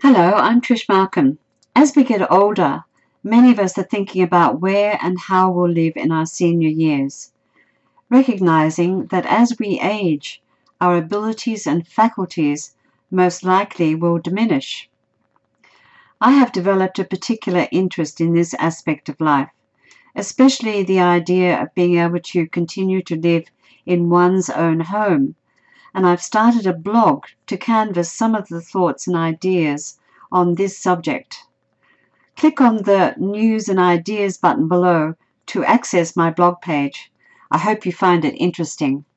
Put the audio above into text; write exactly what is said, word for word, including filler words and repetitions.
Hello, I'm Trish Markham. As we get older, many of us are thinking about where and how we'll live in our senior years, recognizing that as we age, our abilities and faculties most likely will diminish. I have developed a particular interest in this aspect of life, especially the idea of being able to continue to live in one's own home, and I've started a blog to canvass some of the thoughts and ideas on this subject. Click on the News and Ideas button below to access my blog page. I hope you find it interesting.